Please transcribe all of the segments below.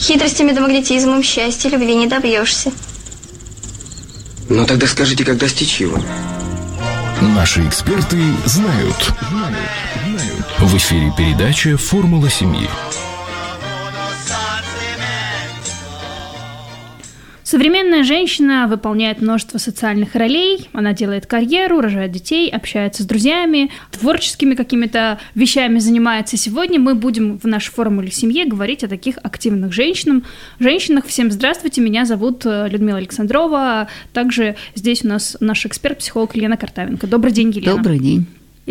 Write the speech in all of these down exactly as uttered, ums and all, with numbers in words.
Хитростями да магнетизмом счастья, любви не добьешься. Ну тогда скажите, как достичь его? Наши эксперты знают. В эфире передача «Формула семьи». Современная женщина выполняет множество социальных ролей, она делает карьеру, рожает детей, общается с друзьями, творческими какими-то вещами занимается. Сегодня мы будем в нашей формуле семьи говорить о таких активных женщинах. Женщинах. Всем здравствуйте, меня зовут Людмила Александрова. Также здесь у нас наш эксперт-психолог Елена Картавенко. Добрый день, Елена. Добрый день.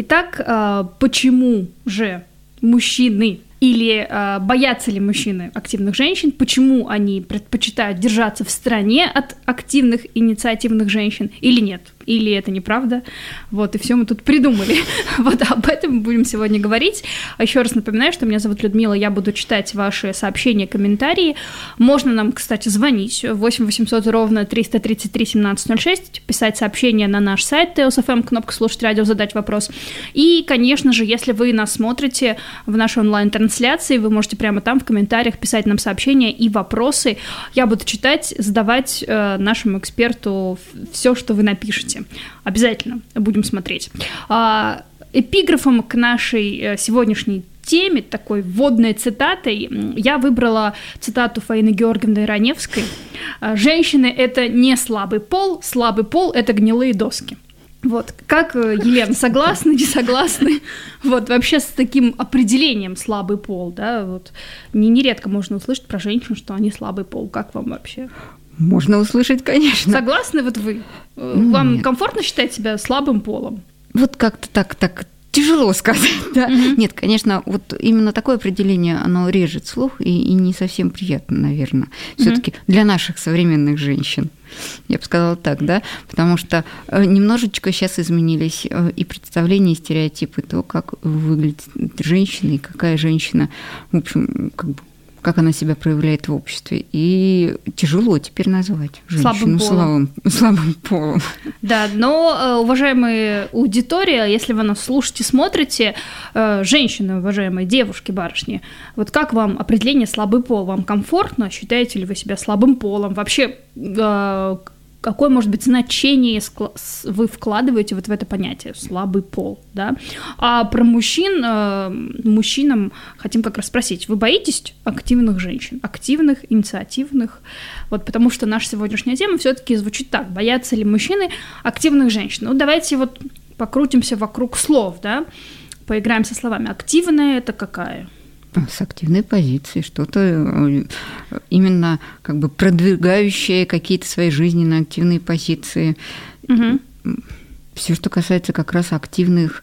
Итак, почему же мужчины или э, боятся ли мужчины активных женщин, почему они предпочитают держаться в стороне от активных инициативных женщин или нет, или это неправда, вот, и все мы тут придумали, вот об этом мы будем сегодня говорить. Еще раз напоминаю, что меня зовут Людмила, я буду читать ваши сообщения, комментарии, можно нам, кстати, звонить восемь восемьсот ровно триста тридцать три семнадцать ноль шесть, писать сообщения на наш сайт тэ о эс эф эм, кнопка «Слушать радио», задать вопрос, и, конечно же, если вы нас смотрите в нашей онлайн-трансляции, вы можете прямо там в комментариях писать нам сообщения и вопросы. Я буду читать, задавать э, нашему эксперту все, что вы напишете. Обязательно будем смотреть. А, эпиграфом к нашей сегодняшней теме, такой вводной цитатой, я выбрала цитату Фаины Георгиевны Раневской. «Женщины – это не слабый пол, слабый пол – это гнилые доски». Вот, как, Елена, согласны, не согласны? Вот, вообще с таким определением слабый пол, да, вот, не, нередко можно услышать про женщин, что они слабый пол. Как вам вообще? Можно услышать, конечно. Согласны вот вы? Вам Нет. комфортно считать себя слабым полом? Вот как-то так, так тяжело сказать, да? Mm-hmm. Нет, конечно, вот именно такое определение, оно режет слух и, и не совсем приятно, наверное, всё-таки mm-hmm. для наших современных женщин. Я бы сказала так, да, потому что немножечко сейчас изменились и представления, и стереотипы, то, как выглядит женщина, и какая женщина, в общем, как бы, как она себя проявляет в обществе. И тяжело теперь назвать женщину слабым, слабым полом. Да, но, уважаемая аудитория, если вы нас слушаете, смотрите, женщины, уважаемые девушки, барышни, вот как вам определение слабый пол? Вам комфортно? Считаете ли вы себя слабым полом? Вообще, какое, может быть, значение вы вкладываете вот в это понятие «слабый пол», да? А про мужчин, мужчинам хотим как раз спросить, вы боитесь активных женщин, активных, инициативных? Вот потому что наша сегодняшняя тема все-таки звучит так: боятся ли мужчины активных женщин? Ну, давайте вот покрутимся вокруг слов, да? Поиграем со словами. Активная – это какая? С активной позиции, что-то именно как бы продвигающее какие-то свои жизненные активные позиции. Угу. Все, что касается как раз активных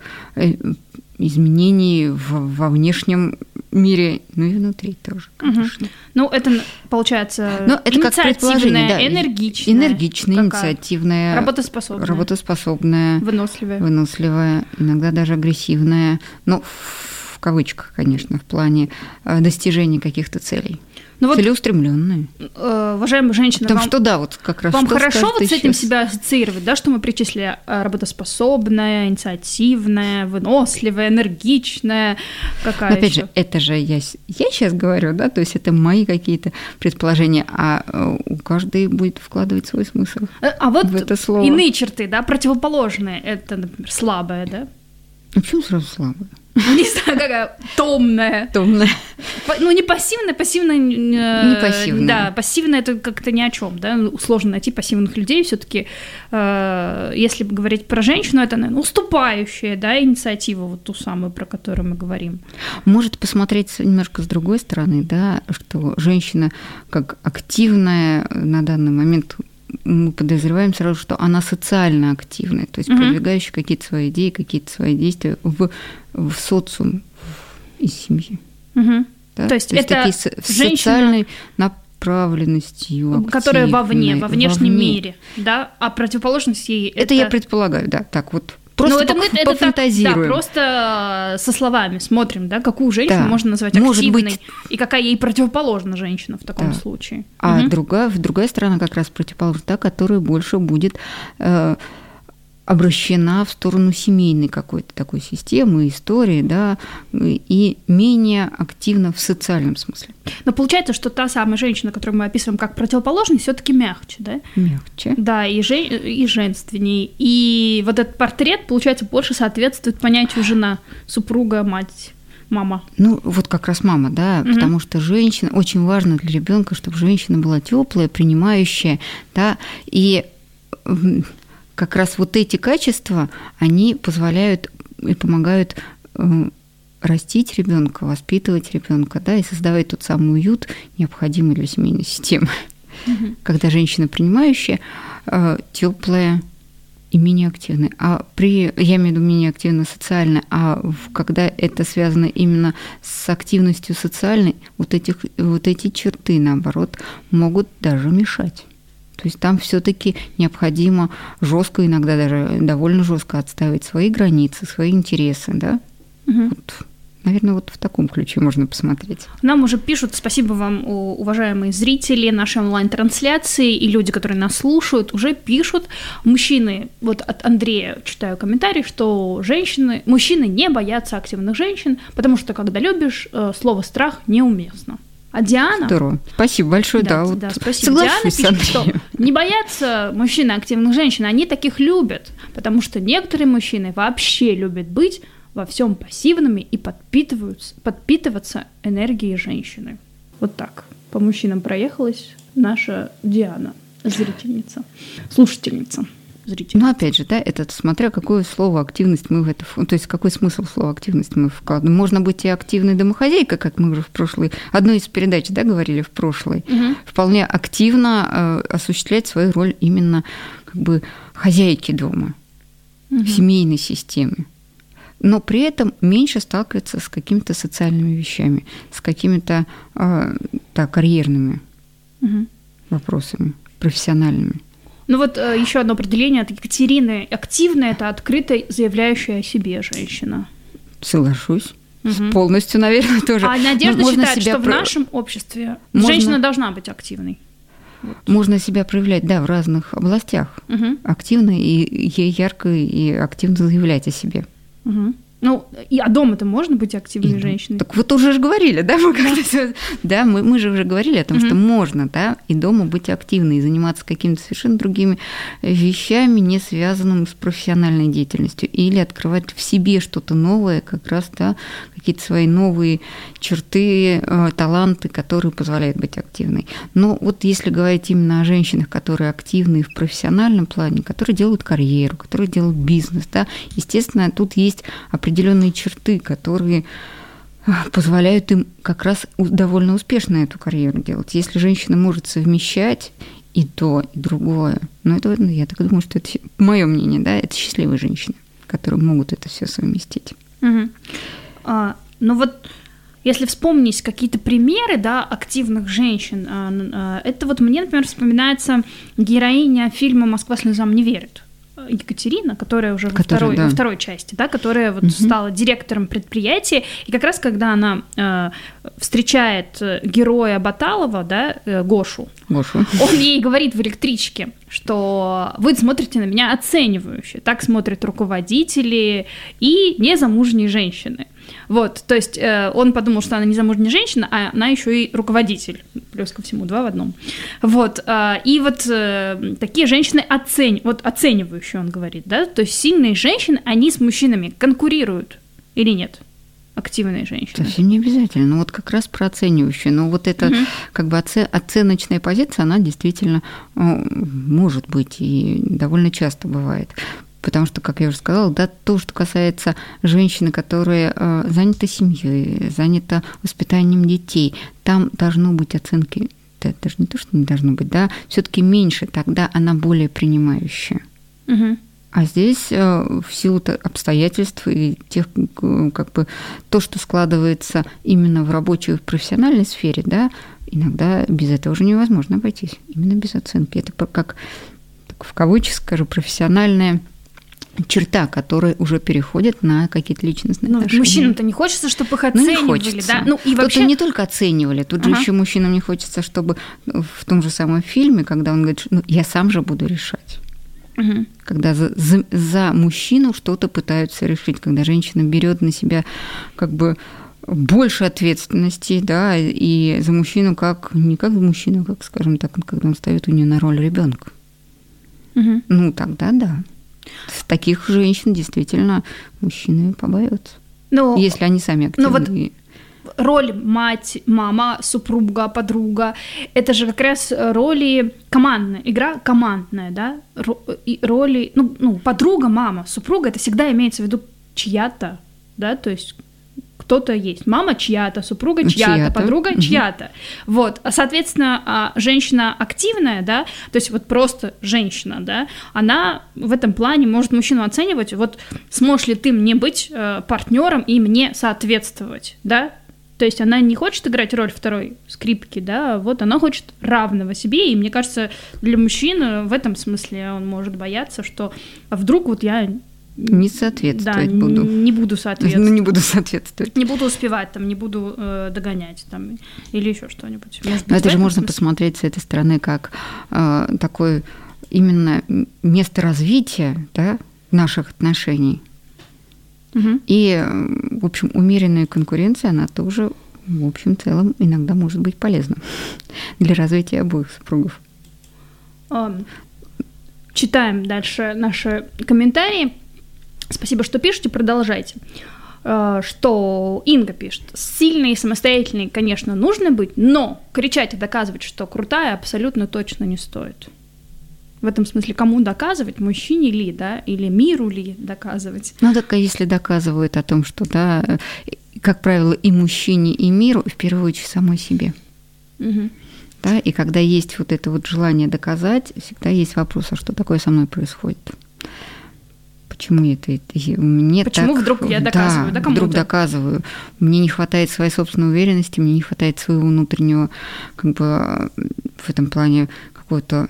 изменений во внешнем мире, ну и внутри тоже, конечно. Угу. Ну, это получается Но это инициативная, да. энергичная. Энергичная, инициативная. Работоспособная. Работоспособная. Выносливая. Выносливая, иногда даже агрессивная. Ну, в кавычках, конечно, в плане достижения каких-то целей. Ну целеустремленные. Вот, э, уважаемые женщины, Потому вам, что да, вот как раз вам что хорошо вот с этим сейчас? себя ассоциировать, да, что мы перечислили: работоспособная, инициативная, выносливая, энергичная, какая Но, опять ещё? же, это же я, я сейчас говорю, да, то есть это мои какие-то предположения, а у каждой будет вкладывать свой смысл. А вот в это слово. Иные черты, да, противоположные, это, например, слабая, да? А почему сразу слабая? Не знаю, какая томная. Томная. Ну, не пассивная, пассивная. Не пассивная. Да, пассивная это как-то ни о чем, да. Сложно найти пассивных людей. Все-таки, э, если говорить про женщину, это, наверное, уступающая, да, инициатива, вот ту самую, про которую мы говорим. Может посмотреть немножко с другой стороны, да, что женщина как активная на данный момент, мы подозреваем сразу, что она социально активная, то есть угу. продвигающая какие-то свои идеи, какие-то свои действия в, в социум, из семьи. Угу. Да? То есть, то есть это такие женщина, социальной направленностью, активной, которая вовне, во внешнем вовне. мире, да, а противоположность ей это... Это я предполагаю, да, так вот. Просто ну, это мы пофантазируем. Это так, да, просто со словами смотрим, да, какую женщину да. можно назвать Может активной, быть... и какая ей противоположна женщина в таком да. случае. А угу. другая, другая сторона как раз противоположна, та, которая больше будет э, обращена в сторону семейной какой-то такой системы, истории, да, и менее активна в социальном смысле. Но получается, что та самая женщина, которую мы описываем как противоположность, все-таки мягче, да? Мягче. Да, и, жен... и женственней. И вот этот портрет, получается, больше соответствует понятию жена, супруга, мать, мама. Ну, вот как раз мама, да, угу. Потому что женщина, очень важно для ребенка, чтобы женщина была теплая, принимающая, да, и как раз вот эти качества, они позволяют и помогают э, растить ребенка, воспитывать ребенка, да, и создавать тот самый уют, необходимый для семейной системы. Угу. Когда женщина принимающая, э, теплая и менее активная. А при, я имею в виду менее активно социально, а когда это связано именно с активностью социальной, вот, этих, вот эти черты, наоборот, могут даже мешать. То есть там все-таки необходимо жестко, иногда даже довольно жестко отстаивать свои границы, свои интересы, да? Угу. Вот, наверное, вот в таком ключе можно посмотреть. Нам уже пишут, спасибо вам, уважаемые зрители нашей онлайн-трансляции и люди, которые нас слушают, уже пишут, мужчины, вот от Андрея читаю комментарий, что женщины, мужчины не боятся активных женщин, потому что когда любишь, слово «страх» неуместно. А Диана... Здорово. Спасибо большое, да. Да, вот да спасибо. Диана пишет, что не боятся мужчины активных женщин, они таких любят, потому что некоторые мужчины вообще любят быть во всем пассивными и подпитываются, подпитываться энергией женщины. Вот так. По мужчинам проехалась наша Диана, зрительница, слушательница. Зритель. Ну, опять же, да, это смотря какое слово активность мы в это... То есть какой смысл слова активность мы вкладываем. Можно быть и активной домохозяйкой, как мы уже в прошлой... Одной из передач, да, говорили в прошлой. Угу. Вполне активно э, осуществлять свою роль именно как бы хозяйки дома, угу. в семейной системе. Но при этом меньше сталкиваться с какими-то социальными вещами, с какими-то э, так, карьерными угу. вопросами, профессиональными. Ну вот э, еще одно определение от Екатерины. Активная – это открыто заявляющая о себе женщина. Соглашусь. Угу. Полностью, наверное, тоже. А Надежда можно считает, что про... в нашем обществе можно... женщина должна быть активной. Вот. Можно себя проявлять, да, в разных областях. Угу. Активно и ей ярко и активно заявлять о себе. Угу. Ну, и, а дома-то можно быть активной и, женщиной? Так вот уже же говорили, да? Мы, да. да, мы, мы же уже говорили о том, угу. что можно, да, и дома быть активной, и заниматься какими-то совершенно другими вещами, не связанными с профессиональной деятельностью, или открывать в себе что-то новое, как раз, да, какие-то свои новые черты, э, таланты, которые позволяют быть активной. Но вот если говорить именно о женщинах, которые активны в профессиональном плане, которые делают карьеру, которые делают бизнес, да, естественно, тут есть определенные черты, которые позволяют им как раз довольно успешно эту карьеру делать. Если женщина может совмещать и то, и другое, ну, это, я так думаю, что это, мое мнение, да, это счастливые женщины, которые могут это все совместить. Угу. А, ну вот, если вспомнить какие-то примеры, да, активных женщин, это вот мне, например, вспоминается героиня фильма «Москва слезам не верит». Екатерина, которая уже во, второй, да. во второй части, да, которая вот угу. стала директором предприятия, и как раз когда она э, встречает героя Баталова, да, э, Гошу, Гошу, он ей говорит в электричке, что вы смотрите на меня оценивающе, так смотрят руководители и незамужние женщины. Вот, то есть э, он подумал, что она не замужняя женщина, а она еще и руководитель, плюс ко всему, два в одном. Вот, э, и вот э, такие женщины оцен... вот оценивающие, он говорит, да, то есть сильные женщины, они с мужчинами конкурируют или нет? Активные женщины. Совсем не обязательно, но вот как раз про оценивающие. Но вот эта угу. как бы оценочная позиция, она действительно может быть и довольно часто бывает. Потому что, как я уже сказала, да, то, что касается женщины, которая э, занята семьей, занята воспитанием детей, там должно быть оценки, да, даже не то, что не должно быть, да, все-таки меньше, тогда она более принимающая. Угу. А здесь э, в силу обстоятельств и тех, как бы, то, что складывается именно в рабочей и в профессиональной сфере, да, иногда без этого уже невозможно обойтись, именно без оценки. Это как, так, в кавычках скажу, профессиональная черта, которая уже переходит на какие-то личностные ну, отношения. Мужчинам-то не хочется, чтобы их оценивали, ну, не хочется. Да? Ну, и тут вообще... не только оценивали, тут ага. же еще мужчинам не хочется, чтобы в том же самом фильме, когда он говорит, ну, я сам же буду решать. Угу. Когда за, за, за мужчину что-то пытаются решить, когда женщина берет на себя как бы больше ответственности, да, и за мужчину как не как за мужчину, как, скажем так, когда он ставит у нее на роль ребенка. Угу. Ну, тогда да. Таких женщин действительно мужчины побоятся. Но, если они сами активны. Но вот роль мать, мама, супруга, подруга – это же как раз роли командная, игра командная, да? И роли, ну, ну, подруга, мама, супруга – это всегда имеется в виду чья-то, да, то есть кто-то есть. Мама чья-то, супруга чья-то, чья-то. подруга угу. чья-то. Вот. А, соответственно, женщина активная, да, то есть вот просто женщина, да, она в этом плане может мужчину оценивать, вот сможешь ли ты мне быть э, партнером и мне соответствовать, да. То есть она не хочет играть роль второй скрипки, да, вот она хочет равного себе, и мне кажется, для мужчины в этом смысле он может бояться, что вдруг вот я не соответствовать да, буду. Не буду соответствовать. Ну, не буду соответствовать. Не буду успевать, там, не буду э, догонять там, или еще что-нибудь. Может быть, это же можно смысле? посмотреть с этой стороны как э, такое именно место развития, да, наших отношений. Угу. И, в общем, умеренная конкуренция, она тоже, в общем, целом иногда может быть полезна для развития обоих супругов. Um, читаем дальше наши комментарии. Спасибо, что пишете, продолжайте. Что Инга пишет. Сильной и самостоятельной, конечно, нужно быть, но кричать и доказывать, что крутая, абсолютно точно не стоит. В этом смысле, кому доказывать, мужчине ли, да, или миру ли доказывать? Ну, так а если доказывают о том, что, да, как правило, и мужчине, и миру, в первую очередь, самой себе. Угу. Да, и когда есть вот это вот желание доказать, всегда есть вопрос, а что такое со мной происходит? Почему это, это мне Почему так, вдруг я доказываю, да, да кому-то? Вдруг доказываю. Мне не хватает своей собственной уверенности, мне не хватает своего внутреннего, как бы, в этом плане какого-то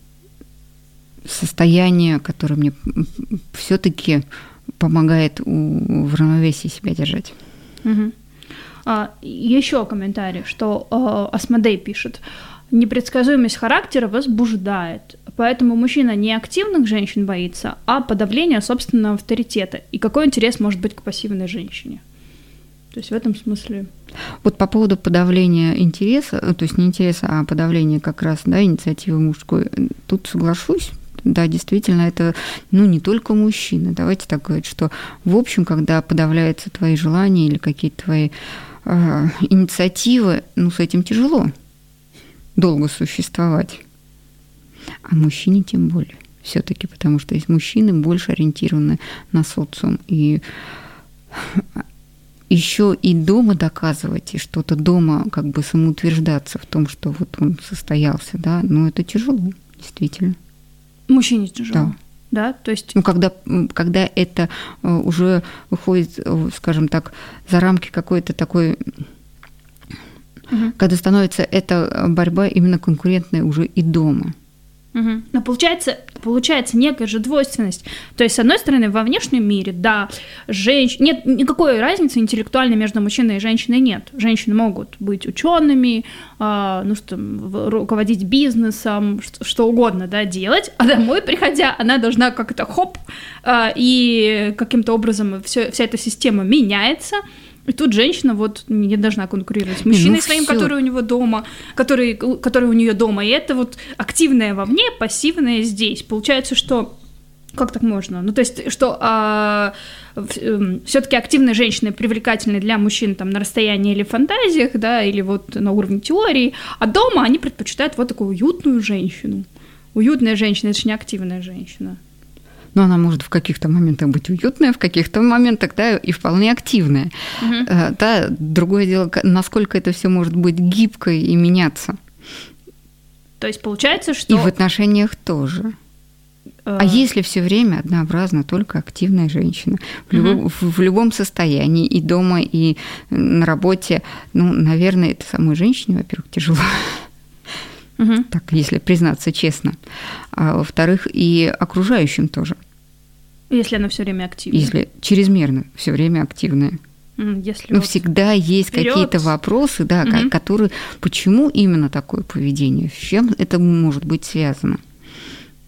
состояния, которое мне все-таки помогает у, в равновесии себя держать. Угу. А, еще комментарий, что э, Асмодей пишет. Непредсказуемость характера возбуждает, поэтому мужчина не активных женщин боится, а подавления собственного авторитета. И какой интерес может быть к пассивной женщине? То есть в этом смысле... Вот по поводу подавления интереса, то есть не интереса, а подавления как раз, да, инициативы мужской, тут соглашусь. Да, действительно, это, ну, не только мужчины. Давайте так говорить, что, в общем, когда подавляются твои желания или какие-то твои э, инициативы, ну, с этим тяжело долго существовать. А мужчине тем более все-таки, потому что есть мужчины больше ориентированы на социум. И еще и дома доказывать, и что-то дома как бы самоутверждаться в том, что вот он состоялся, да, ну, это тяжело, действительно. Мужчине тяжело. Да. Да, то есть... Ну, когда, когда это уже выходит, скажем так, за рамки какой-то такой... Угу. Когда становится эта борьба именно конкурентная уже и дома. Угу. Но получается, получается некая же двойственность. То есть, с одной стороны, во внешнем мире, да, женщ... нет никакой разницы интеллектуальной между мужчиной и женщиной нет. Женщины могут быть учеными, э, ну что, руководить бизнесом, что, что угодно, да, делать, а домой приходя, она должна как-то хоп, э, и каким-то образом всё, вся эта система меняется. И тут женщина вот не должна конкурировать с мужчиной ну, своим, всё. который у него дома, который, который у нее дома. И это вот активное вовне, пассивное здесь. Получается, что как так можно? Ну, то есть, что а, все-таки активные женщины привлекательны для мужчин там, на расстоянии или фантазиях, да, или вот на уровне теории, а дома они предпочитают вот такую уютную женщину. Уютная женщина – это же не активная женщина. Но она может в каких-то моментах быть уютная, в каких-то моментах, да, и вполне активная. Угу. Да, другое дело, насколько это все может быть гибко и меняться. То есть получается, что... И в отношениях тоже. А, а если все время однообразно только активная женщина в, угу. любом, в, в любом состоянии, и дома, и на работе, ну, наверное, это самой женщине, во-первых, тяжело. Угу. Так, если признаться честно. А во-вторых, и окружающим тоже. Если она все время активная. Если чрезмерно все время активная. Если Но вот всегда есть вперёд. Какие-то вопросы, да, угу. которые, почему именно такое поведение, с чем это может быть связано.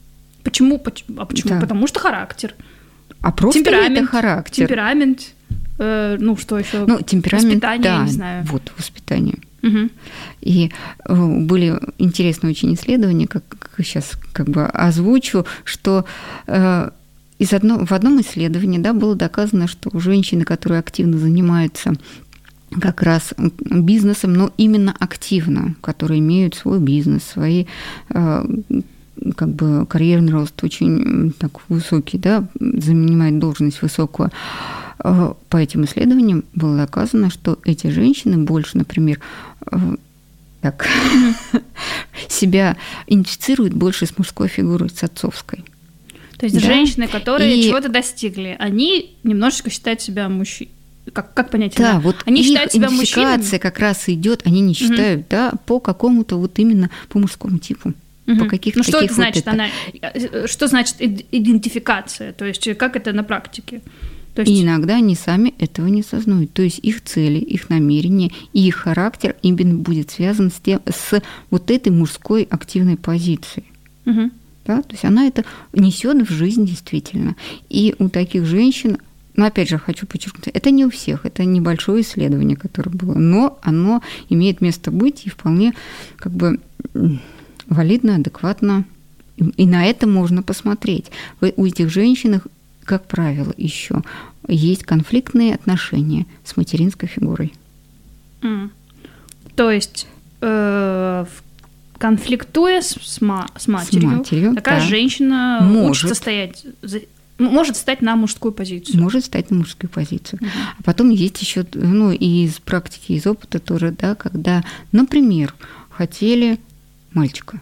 Почему? А почему? Да. Потому что характер. А просто темперамент, это характер. Темперамент. Э, ну, что еще? Ну, темперамент, воспитание, да, я не знаю. Вот, воспитание. Угу. И э, были интересные очень исследования, как, как сейчас как бы озвучу, что э, из одно, в одном исследовании, да, было доказано, что женщины, которые активно занимаются как раз бизнесом, но именно активно, которые имеют свой бизнес, свои э, как бы карьерный рост очень так высокий, да, занимает должность высокую. По этим исследованиям было доказано, что эти женщины больше, например, так, себя идентифицируют больше с мужской фигурой, с отцовской. То есть да? женщины, которые И... чего-то достигли, они немножечко считают себя мужчинами. Как, как понять? Да, да? вот они их считают себя идентификация мужчинами? как раз идет, они не считают, угу. да, по какому-то вот именно по мужскому типу. Угу. По каких-то ну, что таких это значит? вот это. Она, что значит идентификация? То есть как это на практике? То есть... И иногда они сами этого не осознают. То есть их цели, их намерения и их характер именно будет связан с, тем, с вот этой мужской активной позицией. Угу. Да? То есть она это несет в жизнь действительно. И у таких женщин, ну опять же хочу подчеркнуть, это не у всех, это небольшое исследование, которое было, но оно имеет место быть и вполне как бы валидно, адекватно. И на это можно посмотреть. У этих женщин, как правило, еще есть конфликтные отношения с материнской фигурой. Mm. То есть, э, конфликтуя с, с, ма- с матерью, с матерью, такая да. женщина может, учится стоять, может встать на мужскую позицию. Может встать на мужскую позицию. Uh-huh. А потом есть еще, ну, и из практики, из опыта тоже, да, когда, например, хотели мальчика,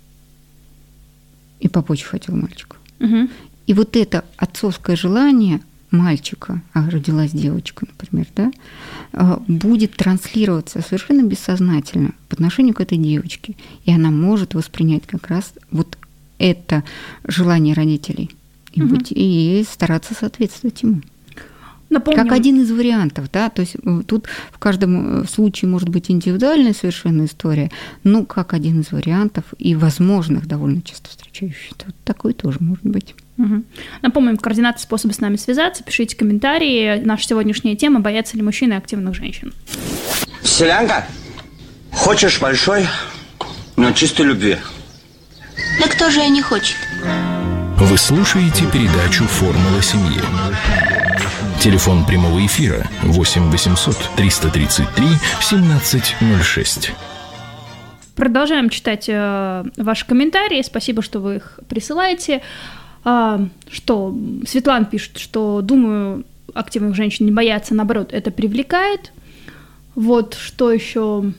и папа очень хотел мальчика. Uh-huh. И вот это отцовское желание мальчика, а родилась девочка, например, да, будет транслироваться совершенно бессознательно по отношению к этой девочке. И она может воспринять как раз вот это желание родителей и, угу. быть, и стараться соответствовать ему. Напомним. Как один из вариантов, да, то есть тут в каждом случае может быть индивидуальная совершенно история, но как один из вариантов и возможных довольно часто встречающихся, вот такой тоже может быть. Угу. Напомним, координаты, способы с нами связаться, пишите комментарии. Наша сегодняшняя тема – боятся ли мужчины активных женщин? Селянка, хочешь большой, но чистой любви? Да кто же и не хочет? Вы слушаете передачу «Формула семьи». Телефон прямого эфира восемь восемьсот триста тридцать три семнадцать ноль шесть. Продолжаем читать э, ваши комментарии. Спасибо, что вы их присылаете. А, что Светлана пишет, что, думаю, активных женщин не боятся, наоборот, это привлекает. Вот что еще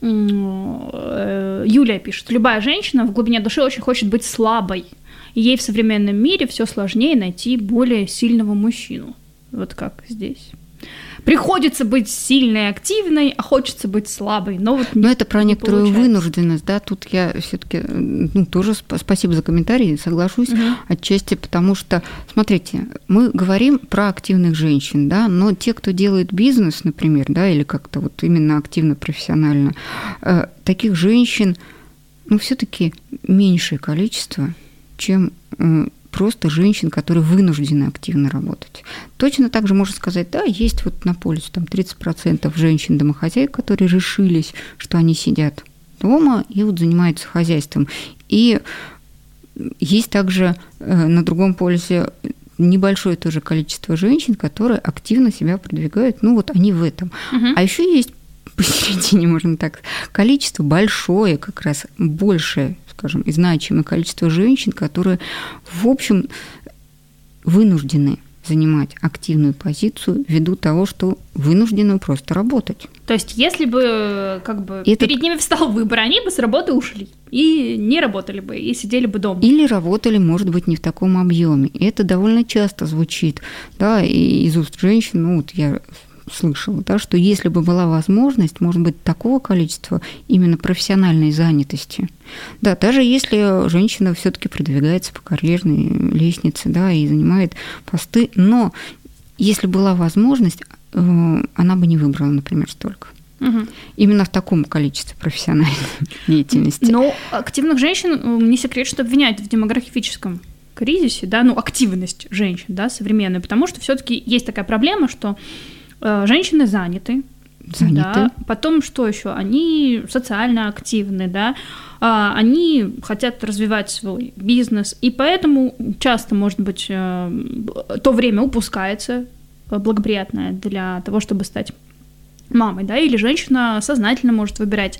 Юлия пишет. Любая женщина в глубине души очень хочет быть слабой. И ей в современном мире все сложнее найти более сильного мужчину. Вот как здесь. Приходится быть сильной и активной, а хочется быть слабой. Но, вот но это про некоторую получается. вынужденность, да, тут я все-таки ну, тоже спасибо за комментарий, соглашусь угу. отчасти, потому что, смотрите, мы говорим про активных женщин, да, но те, кто делает бизнес, например, да, или как-то вот именно активно, профессионально, э, таких женщин, ну, все-таки меньшее количество, чем э, просто женщин, которые вынуждены активно работать. Точно так же можно сказать, да, есть вот на полюсе там тридцать процентов женщин-домохозяек, которые решились, что они сидят дома и вот занимаются хозяйством. И есть также на другом полюсе небольшое тоже количество женщин, которые активно себя продвигают, ну вот они в этом. Угу. А еще есть посередине, можно так, количество большое, как раз большее, скажем, и значимое количество женщин, которые, в общем, вынуждены занимать активную позицию ввиду того, что вынуждены просто работать. То есть, если бы как бы Это... перед ними встал выбор, они бы с работы ушли и не работали бы, и сидели бы дома. Или работали, может быть, не в таком объеме. И это довольно часто звучит, да, и из уст женщин, ну вот я слышала, да, что если бы была возможность, может быть, такого количества именно профессиональной занятости, да, даже если женщина все-таки продвигается по карьерной лестнице, да, и занимает посты, но если была возможность, она бы не выбрала, например, столько. Угу. Именно в таком количестве профессиональной деятельности. Но активных женщин, не секрет, что обвиняют в демографическом кризисе, да, ну, активность женщин, да, современной, потому что все-таки есть такая проблема, что э, женщины заняты, заняты. Да, потом что еще? Они социально активны, да, э, они хотят развивать свой бизнес, и поэтому часто, может быть, э, то время упускается благоприятное для того, чтобы стать мамой, да, или женщина сознательно может выбирать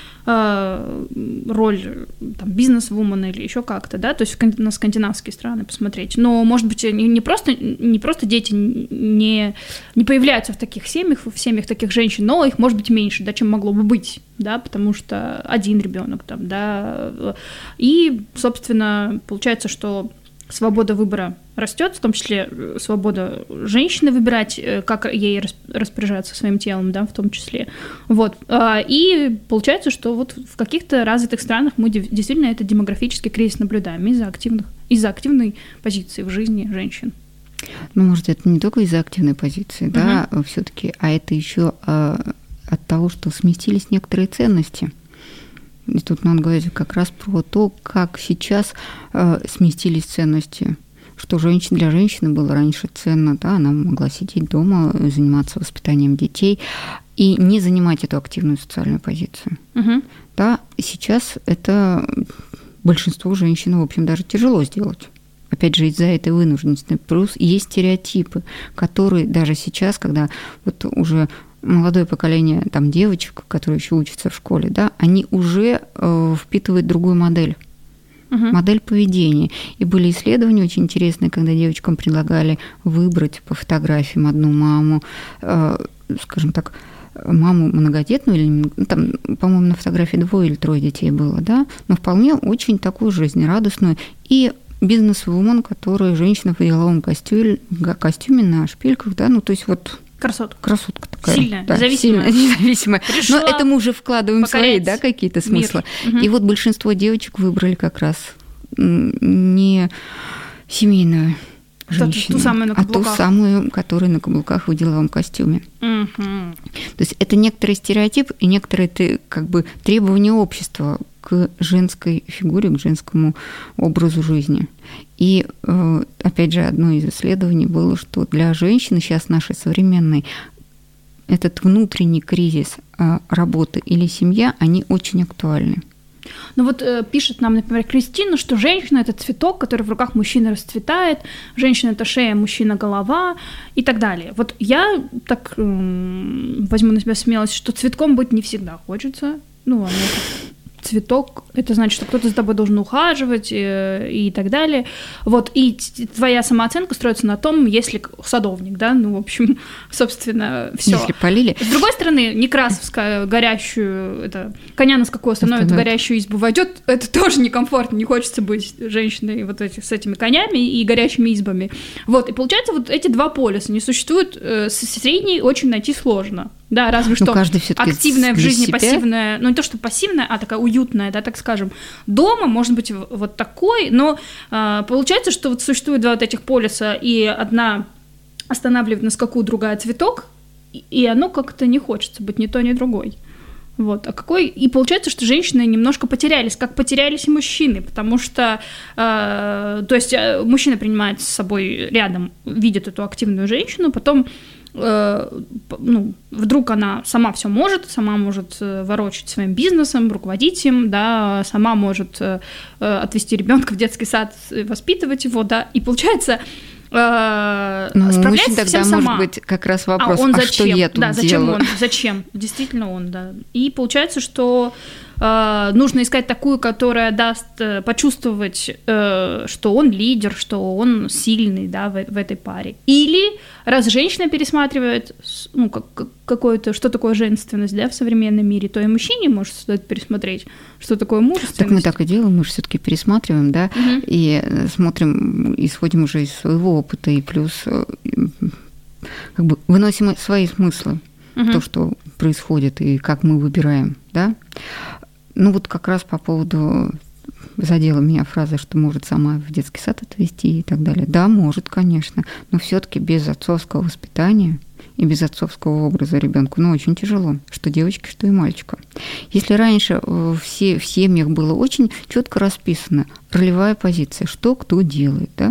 роль там, бизнес-вумана или еще как-то, да, то есть на скандинавские страны посмотреть. Но, может быть, не, не, просто, не просто дети не, не появляются в таких семьях, в семьях таких женщин, но их может быть меньше, да, чем могло бы быть, да, потому что один ребенок там, да, и, собственно, получается, что свобода выбора растет, в том числе свобода женщины выбирать, как ей распоряжаться своим телом, да, в том числе. Вот. И получается, что вот в каких-то развитых странах мы действительно этот демографический кризис наблюдаем из-за активных, из-за активной позиции в жизни женщин. Ну, может, это не только из-за активной позиции, да, uh-huh. все-таки, а это еще от того, что сместились некоторые ценности. И тут надо говорить как раз про то, как сейчас э, сместились ценности, что женщин, для женщины было раньше ценно, да, она могла сидеть дома, заниматься воспитанием детей и не занимать эту активную социальную позицию. Угу. Да, сейчас это большинству женщин, в общем, даже тяжело сделать. Опять же, из-за этой вынужденности. Плюс есть стереотипы, которые даже сейчас, когда вот уже молодое поколение там, девочек, которые еще учатся в школе, да, они уже э, впитывают другую модель. Uh-huh. Модель поведения. И были исследования очень интересные, когда девочкам предлагали выбрать по фотографиям одну маму, э, скажем так, маму многодетную, или там, по-моему, на фотографии двое или трое детей было, да, но вполне очень такую жизнерадостную, и бизнес-вумен, которая женщина в деловом костюме, костюме на шпильках, да, ну, то есть вот... Красотка. Красотка такая. Сильная, да, независимая. Сильная, независимая. Но это мы уже вкладываем свои, да, какие-то смыслы. Угу. И вот большинство девочек выбрали как раз не семейную женщину, ту самую на каблуках. а ту самую, которая на каблуках в деловом костюме. Угу. То есть это некоторый стереотип и некоторые как бы требования общества к женской фигуре, к женскому образу жизни. И, опять же, одно из исследований было, что для женщины сейчас нашей современной этот внутренний кризис работы или семья, они очень актуальны. Ну вот э, пишет нам, например, Кристина, что женщина – это цветок, который в руках мужчины расцветает, женщина – это шея, мужчина – голова и так далее. Вот я так э, возьму на себя смелость, что цветком быть не всегда хочется. Ну, оно цветок, это значит, что кто-то за тобой должен ухаживать и, и так далее. Вот, и твоя самооценка строится на том, если садовник, да, ну, в общем, собственно, все. Если полили. С другой стороны, Некрасовская горящую, это, коня на скаку остановит, в горящую избу войдет, это тоже некомфортно, не хочется быть женщиной вот эти, с этими конями и горящими избами. Вот, и получается, вот эти два полюса не существуют, э, средний очень найти сложно. Да, разве что активная в жизни, себя. Пассивная, ну не то, что пассивная, а такая уютная, да, так скажем. Дома может быть вот такой, но э, получается, что вот существует два вот этих полюса, и одна останавливает на скаку, другая цветок, и оно как-то не хочется быть ни то, ни другой. Вот, а какой... И получается, что женщины немножко потерялись, как потерялись и мужчины, потому что, э, то есть мужчина принимает с собой рядом, видит эту активную женщину, потом ну, вдруг она сама все может, сама может ворочать своим бизнесом, руководить им, да, сама может отвести ребенка в детский сад, воспитывать его, да, и получается ну, справляется тогда всем сама. Может быть как раз вопрос, а, он а зачем? Что я тут да, зачем делаю? Он? Зачем? Действительно он, да. И получается, что э, нужно искать такую, которая даст э, почувствовать, э, что он лидер, что он сильный, да, в, в этой паре. Или раз женщина пересматривает, ну, как, какое-то, что такое женственность, да, в современном мире, то и мужчине может стоит пересмотреть, что такое мужественность. Так мы так и делаем, мы же все-таки пересматриваем, да, угу. и смотрим, исходим уже из своего опыта, и плюс как бы выносим свои смыслы, угу. то, что происходит, и как мы выбираем, да. Ну вот как раз по поводу задела меня фраза, что может сама в детский сад отвезти и так далее. Да, может, конечно, но все-таки без отцовского воспитания и без отцовского образа ребенку, ну, очень тяжело, что девочке, что и мальчику. Если раньше все, в семьях было очень четко расписано ролевая позиция, что кто делает, да?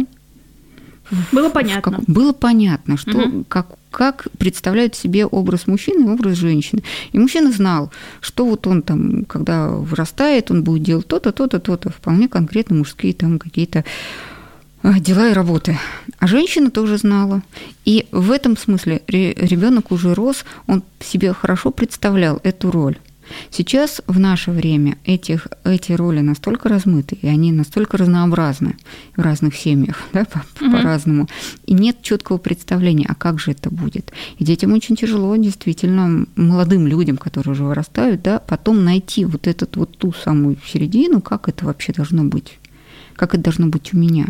Было понятно. Как, было понятно, что, угу. как, как представляют себе образ мужчины и образ женщины. И мужчина знал, что вот он там, когда вырастает, он будет делать то-то, то-то, то-то, вполне конкретно мужские там какие-то дела и работы. А женщина тоже знала. И в этом смысле ребенок уже рос, он себе хорошо представлял эту роль. Сейчас, в наше время, этих, эти роли настолько размыты, и они настолько разнообразны в разных семьях, да, по, mm-hmm. по-разному, и нет четкого представления, а как же это будет. И детям очень тяжело, действительно, молодым людям, которые уже вырастают, да, потом найти вот, этот, вот ту самую середину, как это вообще должно быть, как это должно быть у меня.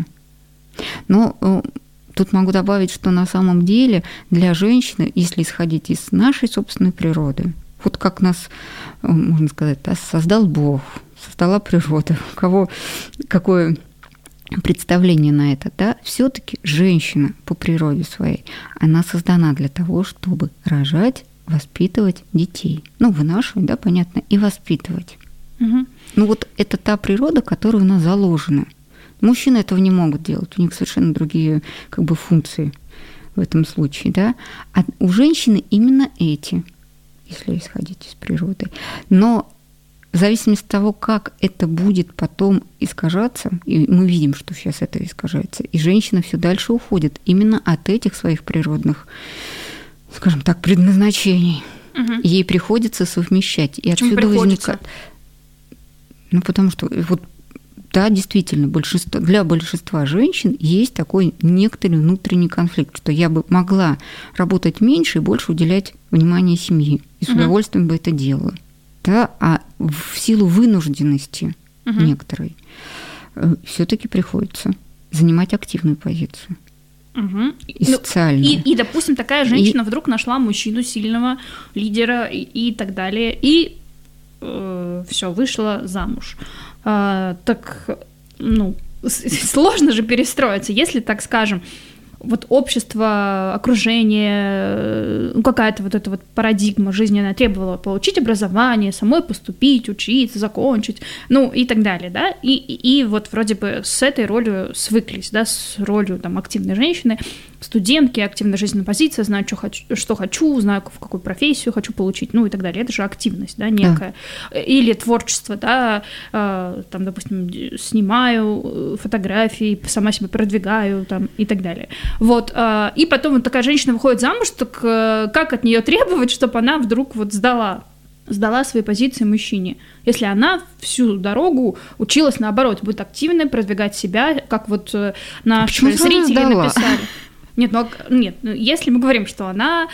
Но тут могу добавить, что на самом деле для женщины, если исходить из нашей собственной природы, вот как нас, можно сказать, создал Бог, создала природа, у кого какое представление на это, да, все-таки женщина по природе своей, она создана для того, чтобы рожать, воспитывать детей. Ну, вынашивать, да, понятно, и воспитывать. Угу. Ну, вот это та природа, которая у нас заложена. Мужчины этого не могут делать, у них совершенно другие как бы функции в этом случае, да. А у женщины именно эти, если исходить из природы. Но в зависимости от того, как это будет потом искажаться, и мы видим, что сейчас это искажается, и женщина все дальше уходит именно от этих своих природных, скажем так, предназначений. Угу. Ей приходится совмещать. И Почему отсюда приходится? возникает... Ну, потому что вот да, действительно, большинство, для большинства женщин есть такой некоторый внутренний конфликт, что я бы могла работать меньше и больше уделять внимание семье, и с угу. удовольствием бы это делала. Да, а в силу вынужденности угу. некоторой все-таки приходится занимать активную позицию. Угу. И социальную. И, и, допустим, такая женщина и... вдруг нашла мужчину сильного, лидера и, и так далее, и э, все, вышла замуж. А, так, ну, сложно же перестроиться, если, так скажем, вот общество, окружение, ну, какая-то вот эта вот парадигма жизненная требовала получить образование, самой поступить, учиться, закончить, ну, и так далее, да, и, и, и вот вроде бы с этой ролью свыклись, да, с ролью там активной женщины, студентки, активная жизненная позиция, знаю, что хочу, что хочу, знаю, в какую профессию хочу получить, ну, и так далее, это же активность, да, некая, да. Или творчество, да, там, допустим, снимаю фотографии, сама себя продвигаю, там, и так далее. Вот, и потом вот такая женщина выходит замуж, так как от нее требовать, чтобы она вдруг вот сдала, сдала свои позиции мужчине, если она всю дорогу училась, наоборот, быть активной, продвигать себя, как вот наши зрители написали. Нет, ну, нет, если мы говорим, что она,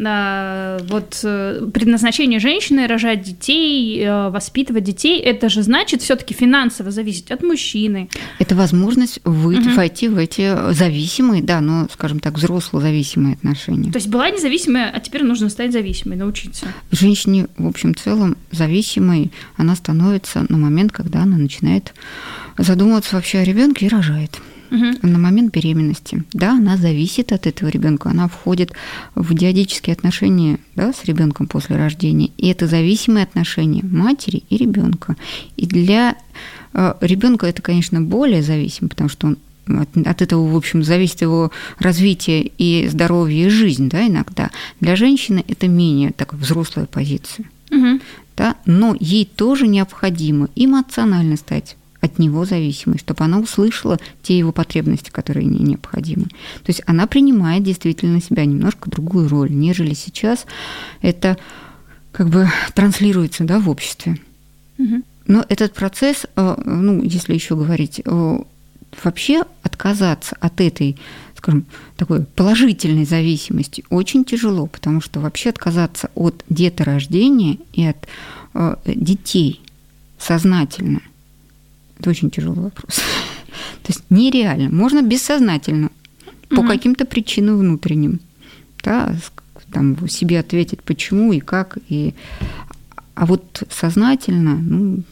вот, предназначение женщины рожать детей, воспитывать детей, это же значит все-таки финансово зависеть от мужчины. Это возможность выйти, угу. войти в эти зависимые, да, ну, скажем так, взросло-зависимые отношения. То есть была независимая, а теперь нужно стать зависимой, научиться. Женщине, в общем целом, зависимой она становится на момент, когда она начинает задумываться вообще о ребенке и рожает. Угу. На момент беременности, да, она зависит от этого ребенка, она входит в диадические отношения, да, с ребенком после рождения, и это зависимые отношения матери и ребенка. И для э, ребенка это, конечно, более зависимо, потому что он от, от этого, в общем, зависит его развитие и здоровье, и жизнь, да, иногда. Для женщины это менее такая взрослая позиция, угу. да, но ей тоже необходимо эмоционально стать от него зависимой, чтобы она услышала те его потребности, которые ей необходимы. То есть она принимает действительно на себя немножко другую роль, нежели сейчас это как бы транслируется, да, в обществе. Угу. Но этот процесс, ну, если еще говорить, вообще отказаться от этой, скажем, такой положительной зависимости очень тяжело, потому что вообще отказаться от деторождения и от детей сознательно – это очень тяжелый вопрос. То есть нереально. Можно бессознательно, угу. по каким-то причинам внутренним, да, там, себе ответить, почему и как. И... А вот сознательно, ну,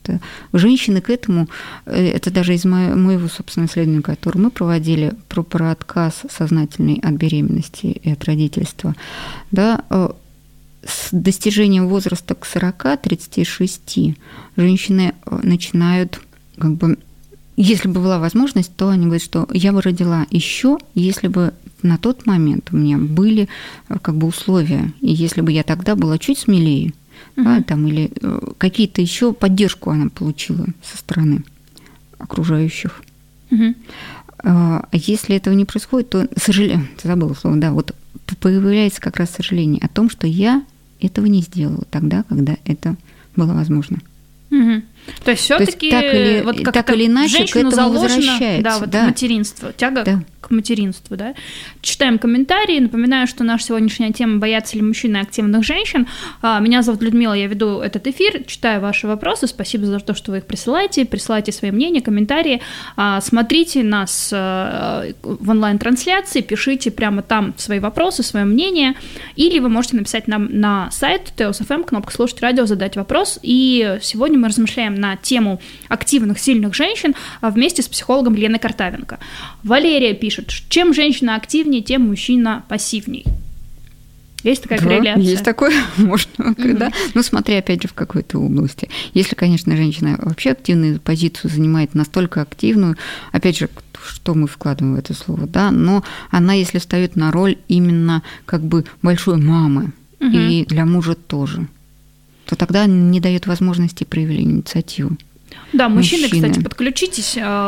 Это женщины к этому, это даже из моего собственного исследования, которое мы проводили, про, про отказ сознательный от беременности и от родительства, да, с достижением возраста к сорока-тридцати шести женщины начинают, как бы, если бы была возможность, то они говорят, что я бы родила еще, если бы на тот момент у меня были как бы условия, и если бы я тогда была чуть смелее, uh-huh. да, там, или какие-то еще поддержку она получила со стороны окружающих. Uh-huh. А если этого не происходит, то сожаление, забыла слово, да, вот появляется как раз сожаление о том, что я этого не сделала тогда, когда это было возможно. Угу. То есть все-таки вот как так или иначе к этому возвращается, да, вот да. материнство, тяга да. к материнству, да. Читаем комментарии. Напоминаю, что наша сегодняшняя тема — боятся ли мужчины активных женщин. Меня зовут Людмила, я веду этот эфир, читаю ваши вопросы. Спасибо за то, что вы их присылаете. Присылайте свои мнения, комментарии. Смотрите нас в онлайн-трансляции, пишите прямо там свои вопросы, свое мнение. Или вы можете написать нам на сайт Теос точка эф эм, кнопка «Слушать радио», задать вопрос. И сегодня мы размышляем на тему активных, сильных женщин вместе с психологом Леной Картавенко. Валерия пишет, чем женщина активнее, тем мужчина пассивней. Есть такая да, корреляция? Есть такое, можно, mm-hmm. да. Но смотря, опять же, в какой-то области. Если, конечно, женщина вообще активную позицию занимает, настолько активную, опять же, что мы вкладываем в это слово, да, но она, если встает на роль именно как бы большой мамы, mm-hmm. и для мужа тоже, то тогда не дает возможности проявления инициативы. Да, мужчины, мужчины, кстати, подключитесь.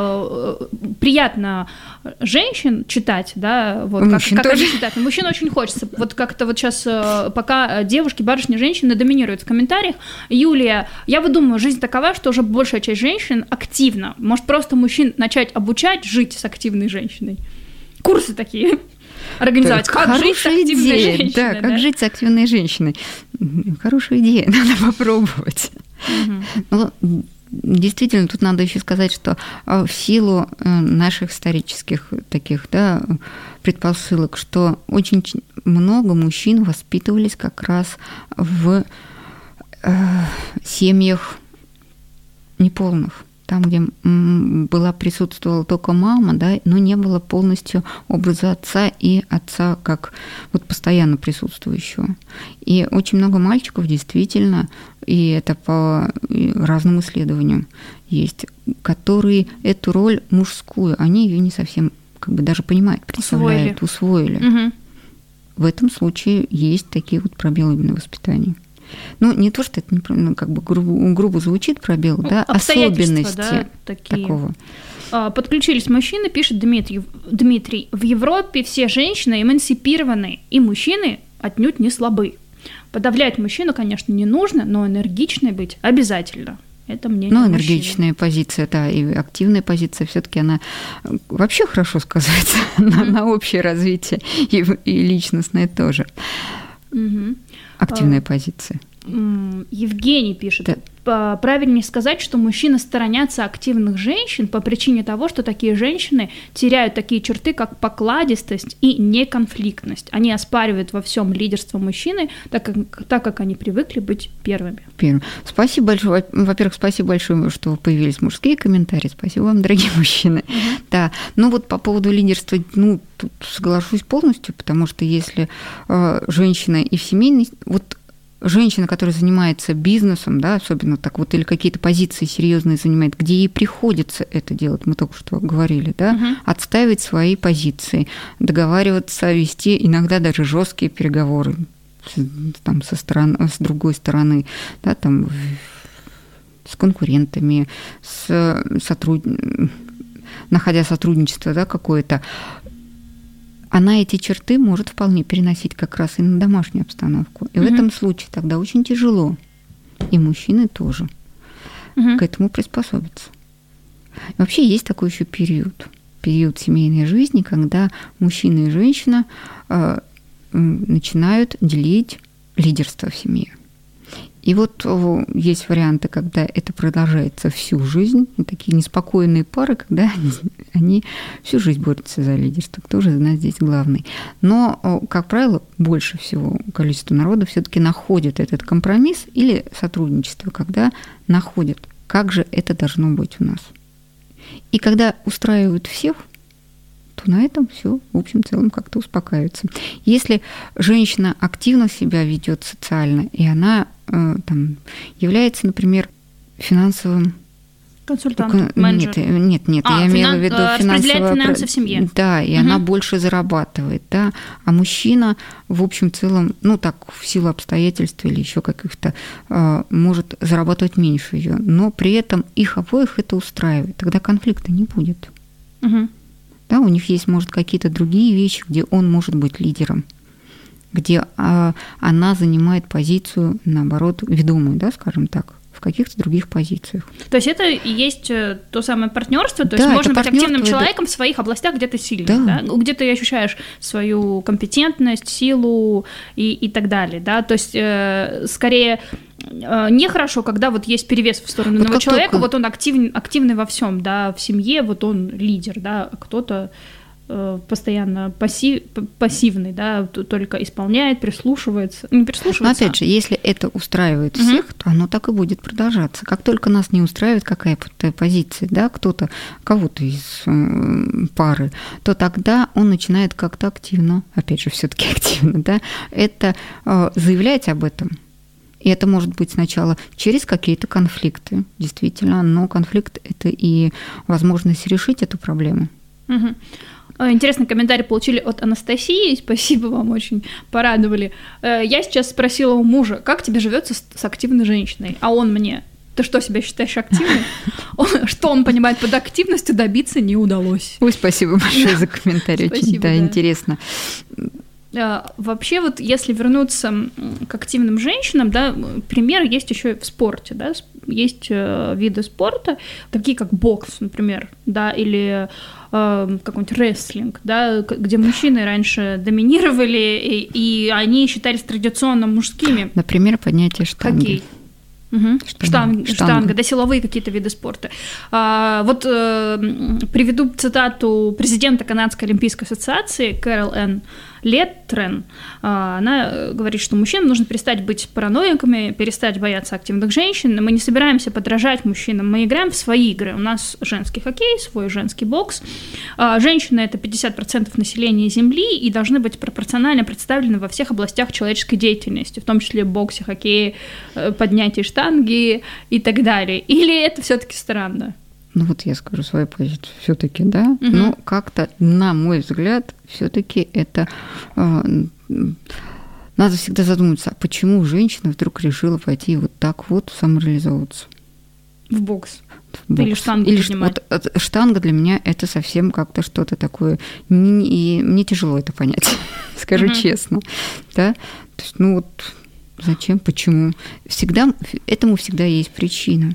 Приятно женщин читать, да, вот как, как они читают. Но мужчин очень хочется. Вот как-то вот сейчас, пока девушки, барышни, женщины доминируют в комментариях. Юлия, я вот думаю, жизнь такова, что уже большая часть женщин активна. Может, просто мужчин начать обучать жить с активной женщиной? Курсы такие организовать. Как Хорошая жить с активной идея, женщиной. Да, да, как жить с активной женщиной. Хорошая идея, надо попробовать. Угу. Ну, действительно, тут надо еще сказать, что в силу наших исторических таких, да, предпосылок, что очень много мужчин воспитывались как раз в э, семьях неполных. Там, где была, присутствовала только мама, да, но не было полностью образа отца и отца как вот постоянно присутствующего. И очень много мальчиков действительно, и это по разным исследованиям есть, которые эту роль мужскую, они ее не совсем как бы даже понимают, представляют, усвоили. усвоили. Угу. В этом случае есть такие вот пробелы именно воспитания. Ну, не то, что это не, ну, как бы грубо, грубо звучит пробел, да, особенности да, такие. Такого. Подключились мужчины, пишет Дмитрий, Дмитрий. В Европе все женщины эмансипированы, и мужчины отнюдь не слабы. Подавлять мужчину, конечно, не нужно, но энергичной быть обязательно. Это мнение Ну, мужчины. энергичная позиция, да, и активная позиция все-таки она вообще хорошо сказывается mm-hmm. на, на общее развитие, и, и личностное тоже. Mm-hmm. Активная а, позиция. Евгений пишет. Да. Правильнее сказать, что мужчины сторонятся активных женщин по причине того, что такие женщины теряют такие черты, как покладистость и неконфликтность. Они оспаривают во всем лидерство мужчины, так как, так как они привыкли быть первыми. Первым. Спасибо большое. Во-первых, спасибо большое, что появились мужские комментарии. Спасибо вам, дорогие мужчины. Uh-huh. Да. Ну вот по поводу лидерства, ну, тут соглашусь полностью, потому что если э, женщина и в семейной... Вот женщина, которая занимается бизнесом, да, особенно так вот, или какие-то позиции серьезные занимает, где ей приходится это делать, мы только что говорили, да, угу. отстаивать свои позиции, договариваться, вести иногда даже жесткие переговоры там, со стороны, с другой стороны, да, там, с конкурентами, с сотруд... находя сотрудничество, да, какое-то. Она эти черты может вполне переносить как раз и на домашнюю обстановку. И угу. в этом случае тогда очень тяжело. И мужчины тоже угу. к этому приспособятся. И вообще есть такой еще период. Период семейной жизни, когда мужчина и женщина э, начинают делить лидерство в семье. И вот есть варианты, когда это продолжается всю жизнь, и такие неспокойные пары, когда они, они всю жизнь борются за лидерство. Кто же из нас здесь главный? Но, как правило, больше всего количество народа все-таки находит этот компромисс или сотрудничество, когда находят как же это должно быть у нас. И когда устраивают всех, то на этом все, в общем, в целом как-то успокаивается. Если женщина активно себя ведет социально, и она э, там, является, например, финансовым консультант, менеджер. Нет, нет, нет а, я финан... имела в виду финансовое... финансы в семье. Да, и угу. она больше зарабатывает, да, а мужчина, в общем, в целом, ну так, в силу обстоятельств или еще каких-то, э, может зарабатывать меньше ее, но при этом их обоих это устраивает, тогда конфликта не будет. Угу. Да, у них есть, может, какие-то другие вещи, где он может быть лидером, где а, она занимает позицию, наоборот, ведомую, да, скажем так, в каких-то других позициях. То есть это и есть то самое партнерство, то да, есть можно быть активным это... человеком в своих областях, где ты сильный, да. Да? Где ты ощущаешь свою компетентность, силу и, и так далее, да, то есть э, скорее нехорошо, когда вот есть перевес в сторону вот одного человека, только... вот он активный, активный во всем, да, в семье, вот он лидер, да, а кто-то э, постоянно пассив, пассивный, да, только исполняет, прислушивается, не прислушивается. Но опять же, если это устраивает всех, угу. то оно так и будет продолжаться. Как только нас не устраивает какая-то позиция, да, кто-то, кого-то из э, пары, то тогда он начинает как-то активно, опять же, все-таки активно, да, это э, заявлять об этом. И это может быть сначала через какие-то конфликты, действительно, но конфликт – это и возможность решить эту проблему. Угу. Интересный комментарий получили от Анастасии, спасибо вам, очень порадовали. Я сейчас спросила у мужа, как тебе живется с активной женщиной, а он мне: ты что, себя считаешь активной? Что он понимает под активностью, добиться не удалось. Ой, спасибо большое за комментарий, очень да, интересно. Вообще, вот если вернуться к активным женщинам, да, пример есть еще и в спорте, да, есть виды спорта, такие как бокс, например, да, или э, какой-нибудь рестлинг, да, где мужчины раньше доминировали, и, и они считались традиционно мужскими. Например, поднятие штанги. Хоккей. Угу. Штанга, штанга, штанга, да, силовые какие-то виды спорта. А, вот э, приведу цитату президента Канадской олимпийской ассоциации Кэрол Энн Леттрен. А, она говорит, что мужчинам нужно перестать быть параноиками, перестать бояться активных женщин. Мы не собираемся подражать мужчинам, мы играем в свои игры. У нас женский хоккей, свой женский бокс. А, женщины – это пятьдесят процентов населения Земли и должны быть пропорционально представлены во всех областях человеческой деятельности, в том числе в боксе, хоккее, поднятии штанги и так далее. Или это все-таки странно? Ну вот я скажу свою позицию. Все-таки, да, угу. но как-то, на мой взгляд, все-таки это э, надо всегда задуматься, почему женщина вдруг решила пойти вот так вот самореализовываться. В бокс. В бокс. Или штангу Или поднимать. Вот, штанга для меня это совсем как-то что-то такое. И мне тяжело это понять, скажу угу. честно. Да? То есть, ну вот зачем, почему? Всегда, этому всегда есть причина.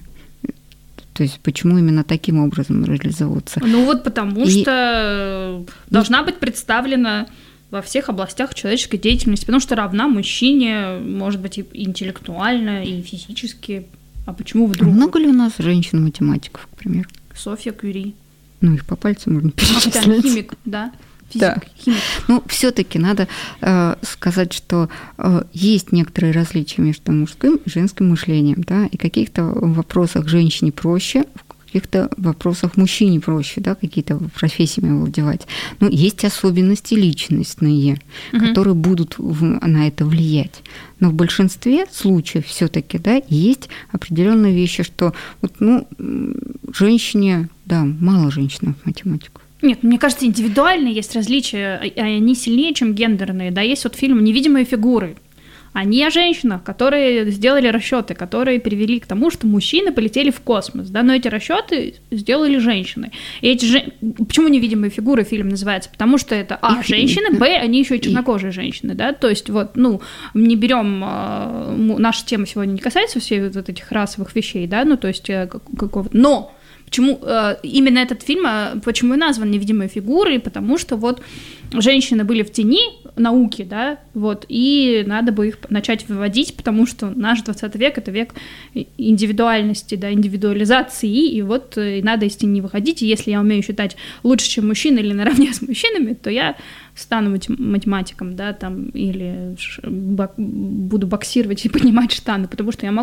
То есть почему именно таким образом реализовываться? Ну вот потому и... что должна быть представлена во всех областях человеческой деятельности, потому что равна мужчине, может быть, и интеллектуально, и физически. А почему вдруг? А много ли у нас женщин-математиков, к примеру? Софья Кюри. Ну, их по пальцам можно перечислить. А хотя химик, да? Физик, да. химик. Ну, все-таки надо э, сказать, что э, есть некоторые различия между мужским и женским мышлением, да, и в каких-то вопросах женщине проще, в каких-то вопросах мужчине проще, да, какие-то профессиями овладевать. Но есть особенности личностные, угу. которые будут в, на это влиять. Но в большинстве случаев все-таки, да, есть определенные вещи, что вот, ну, женщине, да, мало женщин в математику. Нет, мне кажется, индивидуально есть различия, и они сильнее, чем гендерные. Да, есть вот фильм «Невидимые фигуры». Они о женщинах, которые сделали расчеты, которые привели к тому, что мужчины полетели в космос, да, но эти расчеты сделали женщины. И эти же... Почему «Невидимые фигуры» фильм называется? Потому что это а, их... женщины, б, они еще и чернокожие женщины, да, то есть вот, ну, не берем, э, наша тема сегодня не касается всех вот этих расовых вещей, да, ну, то есть э, какого-то, но почему э, именно этот фильм, э, почему и назван «Невидимые фигуры», потому что вот женщины были в тени науки, да, вот, и надо бы их начать выводить, потому что наш двадцатый век – это век индивидуальности, да, индивидуализации, и вот и надо из тени выходить, и если я умею считать лучше, чем мужчины или наравне с мужчинами, то я стану математиком, да, там, или бок, буду боксировать и поднимать штаны, потому что я могу.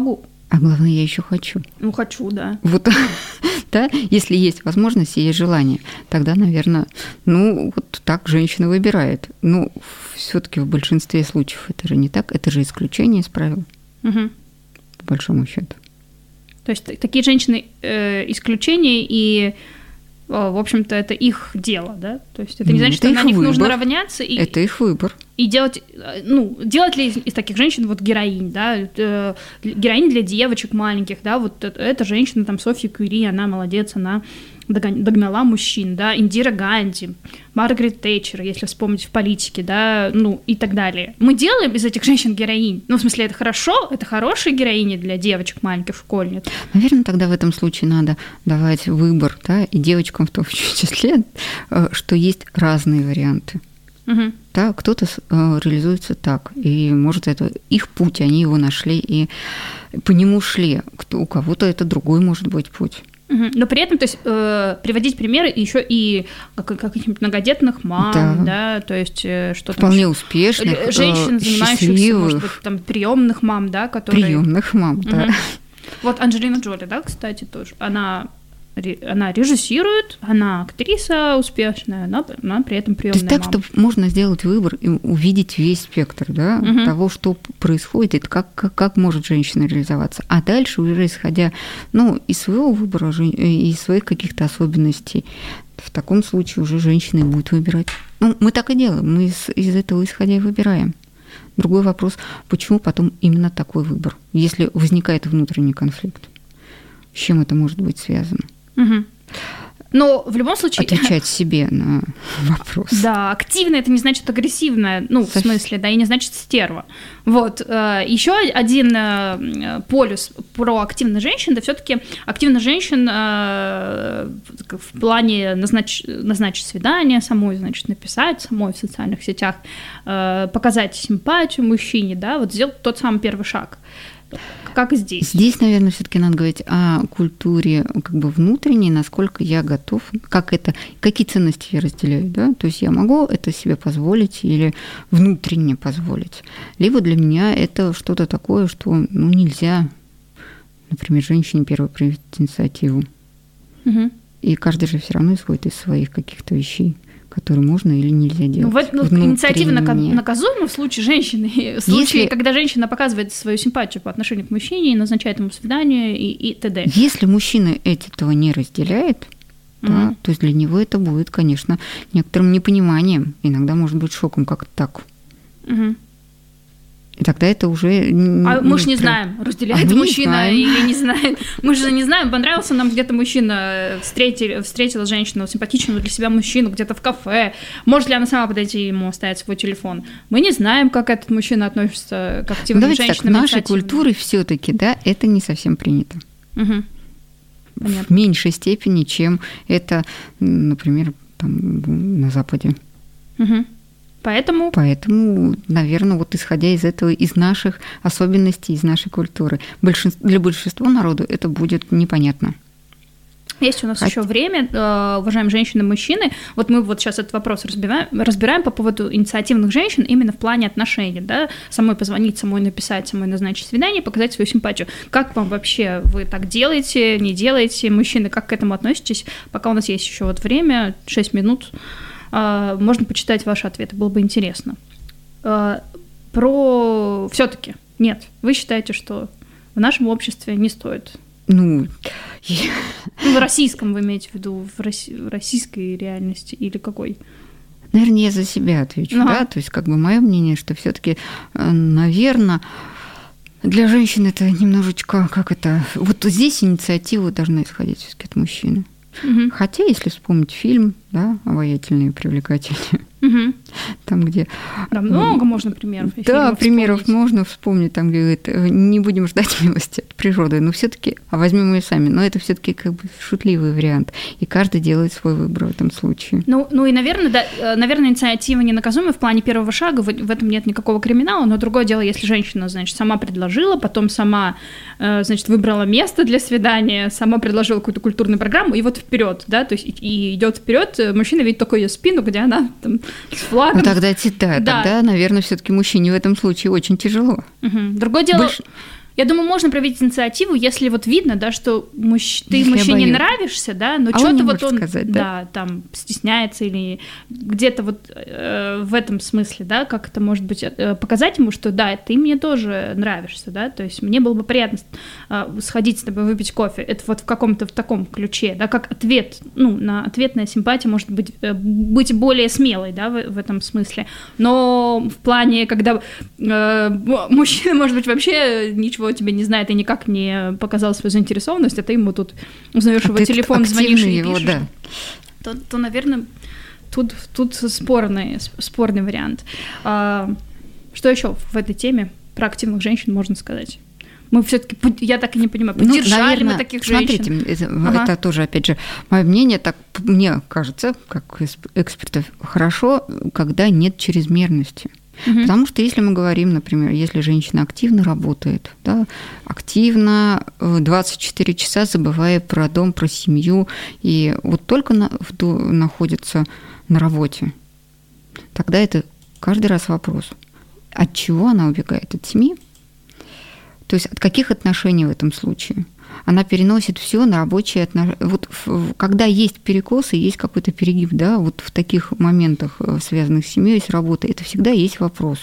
А главное, я еще хочу. Ну, хочу, да. Вот, да, если есть возможность и есть желание, тогда, наверное, ну, вот так женщина выбирает. Ну, все-таки в большинстве случаев это же не так, это же исключение из правил, Угу. по большому счету. То есть такие женщины э, исключения, и, э, в общем-то, это их дело, да? То есть это не Ну, значит, это что на их них нужно выбор. равняться и, Это их выбор. и делать, э, ну, делать ли из, из таких женщин вот героинь, да? Э, героинь для девочек маленьких, да? Вот это, эта женщина, там, Софья Кюри, она молодец, она догон- догнала мужчин, да? Индира Ганди, Маргарет Тэтчер, если вспомнить в политике, да? Ну, и так далее. Мы делаем из этих женщин героинь. Ну, в смысле, это хорошо, это хорошие героини для девочек маленьких, школьниц. Наверное, тогда в этом случае надо давать выбор, да, и девочкам в том числе, э, что есть разные варианты. Угу. Да, кто-то э, реализуется так, и, может, это их путь, они его нашли и по нему шли. Кто, у кого-то это другой может быть путь. Мгм. Но при этом, то есть, э, приводить примеры еще и как- каких-нибудь многодетных мам, да, Да. то есть, э, что там Вполне еще- успешных, Л- женщин, э, занимающихся, может быть, счастливых, там, приемных мам, да, которые... приемных мам, да. Мгм. Вот Анджелина Джоли, да, кстати, тоже. Она, ре- она режиссирует, она актриса успешная, но она при этом То приемная есть так, мама. чтобы можно сделать выбор и увидеть весь спектр, да, Мгм. того, что происходит, и как, как, как может женщина реализоваться. А дальше, уже исходя, ну, из своего выбора, жен- и из своих каких-то особенностей, в таком случае уже женщина и будет выбирать. Ну, мы так и делаем, мы из, из этого исходя и выбираем. Другой вопрос, почему потом именно такой выбор, если возникает внутренний конфликт? С чем это может быть связано? Мгм. Но в любом случае... Отвечать себе на вопрос. Да, активная это не значит агрессивная, ну, в Совсем. смысле, да, и не значит стерва. Вот. Еще один э, полюс про активных женщин, да, все-таки активных женщин э, в плане назнач... назначить свидание самой, значит, написать самой в социальных сетях, э, показать симпатию мужчине, да, вот сделать тот самый первый шаг. Как и здесь. Здесь, наверное, все-таки надо говорить о культуре как бы внутренней, насколько я готов, как это, какие ценности я разделяю, да, то есть я могу это себе позволить или внутренне позволить, либо для меня это что-то такое, что, ну, нельзя, например, женщине первой проявить инициативу, Мгм. и каждый же все равно исходит из своих каких-то вещей, которые можно или нельзя делать. Ну, вот, ну, внутренне. инициатива нака- наказуема в случае женщины, в случае, Если- когда женщина показывает свою симпатию по отношению к мужчине и назначает ему свидание и, и т.д. Если мужчина этого не разделяет, да, Мгм. то есть для него это будет, конечно, некоторым непониманием, иногда может быть шоком, как так. Мгм. И тогда это уже... н- А мы же не прям- знаем, разделяет А мы не мужчина знаем. или не знает. Мы же не знаем, понравился нам где-то мужчина, встретили, встретила женщину, симпатичного для себя мужчину где-то в кафе. Может ли она сама подойти ему оставить свой телефон? Мы не знаем, как этот мужчина относится к Ну, активным давайте так, в женщинам. нашей инициативным. культуре все-таки, да, это не совсем принято. Мгм. В Понятно. меньшей степени, чем это, м, например, там, на Западе. Мгм. Поэтому Поэтому, наверное, вот исходя из этого, из наших особенностей, из нашей культуры, большинство, для большинства народу это будет непонятно. есть у нас Хот- еще время, э, уважаемые женщины и мужчины. Вот мы вот сейчас этот вопрос разбираем, разбираем по поводу инициативных женщин именно в плане отношений, да, самой позвонить, самой написать, самой назначить свидание, показать свою симпатию. Как вам вообще, вы так делаете, не делаете, мужчины, как к этому относитесь? Пока у нас есть еще вот время, шесть минут, э, можно почитать ваши ответы, было бы интересно. Э, Про все-таки нет, вы считаете, что в нашем обществе не стоит? Ну, я- Ну, в российском вы имеете в виду, в, росси- в российской реальности или какой? наверное, я за себя отвечу, Ага. да, то есть как бы мое мнение, что все-таки, наверное, для женщин это немножечко, как это, вот здесь инициатива должна исходить все-таки от мужчины. Мгм. Хотя, если вспомнить фильм, да, «Обаятельные и привлекательные», Мгм. там, где... Да, много можно примеров. и Да, фильмов примеров вспомнить. можно вспомнить, там, где говорит, «Э, не будем ждать милости от природы, но все-таки, а возьмем ее сами. Но это все-таки как бы шутливый вариант, и каждый делает свой выбор в этом случае. Ну, ну и, наверное, да, э, наверное, инициатива не наказуема в плане первого шага, в, в этом нет никакого криминала, но другое дело, если женщина, значит, сама предложила, потом сама, э, значит, выбрала место для свидания, сама предложила какую-то культурную программу, и вот вперед, да, то есть и, и идет вперед, мужчина видит только ее спину, где она там с флагом. Ну тогда, да, Да. тогда, наверное, все-таки мужчине в этом случае очень тяжело. Мгм. Другое дело, Больше- Я думаю, можно проявить инициативу, если вот видно, да, что мужч... ты Если мужчине обоюдно. нравишься, да, но А что-то он не вот может он, сказать, да? да? там стесняется или где-то вот э, в этом смысле, да, как это может быть, э, показать ему, что да, ты мне тоже нравишься, да, то есть мне было бы приятно э, сходить с тобой выпить кофе, это вот в каком-то в таком ключе, да, как ответ, ну, на ответная симпатия может быть, э, быть более смелой, да, в, в этом смысле, но в плане, когда э, мужчина, может быть, вообще ничего тебе не знает и никак не показал свою заинтересованность, а ты ему тут узнаешь А его ты телефон, звонишь и его, пишешь, да. то, то, наверное, тут, тут спорный, спорный вариант. А, что еще в этой теме про активных женщин можно сказать? Мы все-таки, я так и не понимаю, поддержали ну, наверное, мы таких смотрите, женщин? Это, Ага. это тоже, опять же, мое мнение, так мне кажется, как экспертов, хорошо, когда нет чрезмерности. Мгм. Потому что если мы говорим, например, если женщина активно работает, да, активно э, двадцать четыре часа, забывая про дом, про семью, и вот только на, в, до- находится на работе, тогда это каждый раз вопрос, от чего она убегает? От семьи? То есть от каких отношений в этом случае? Она переносит все на рабочие отношения. Вот в- когда есть перекосы, есть какой-то перегиб, да, вот в таких моментах, э, связанных с семьей, с работой, это всегда есть вопрос.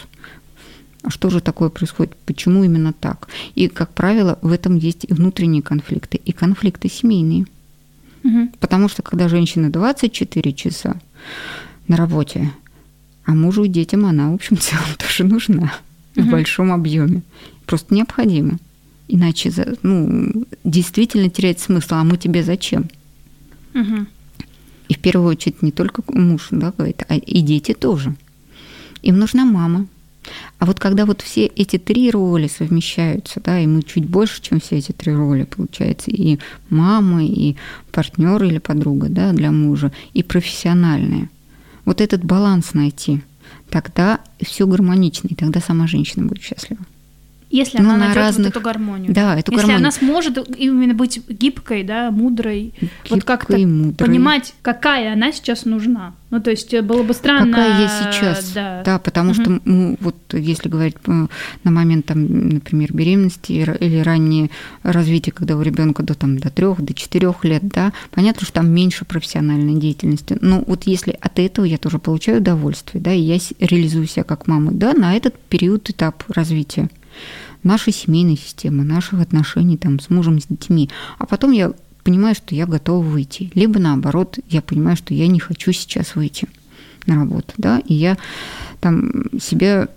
А что же такое происходит? Почему именно так? И, как правило, в этом есть и внутренние конфликты, и конфликты семейные. Мгм. Потому что когда женщина двадцать четыре часа на работе, а мужу и детям она, в общем, в целом тоже нужна в большом объеме. Просто необходимо. Иначе за- ну, действительно теряет смысл. А мы тебе зачем? Мгм. И в первую очередь не только муж, да, говорит, а и дети тоже. Им нужна мама. А вот когда вот все эти три роли совмещаются, да, и мы чуть больше, чем все эти три роли, получается, и мама, и партнер или подруга, да, для мужа, и профессиональная. Вот этот баланс найти, тогда все гармонично, и тогда сама женщина будет счастлива. Если Ну, она на найдет разных- вот эту гармонию. Да, эту Если гармонию. она сможет именно быть гибкой, да, мудрой, вот как-то Гибкой, мудрой. понимать, какая она сейчас нужна. Ну, то есть было бы странно... Какая я сейчас, Да, да, потому Мгм. что ну, вот если говорить э, на момент, там, например, беременности ра- или раннее развитие, когда у ребенка до там до трех, до четырех лет, да, понятно, что там меньше профессиональной деятельности. Но вот если от этого я тоже получаю удовольствие, да, и я с- реализую себя как мама, да, на этот период, этап развития нашей семейной системы, наших отношений там с мужем, с детьми, а потом я понимаю, что я готова выйти. Либо наоборот, я понимаю, что я не хочу сейчас выйти на работу, да, и я там себе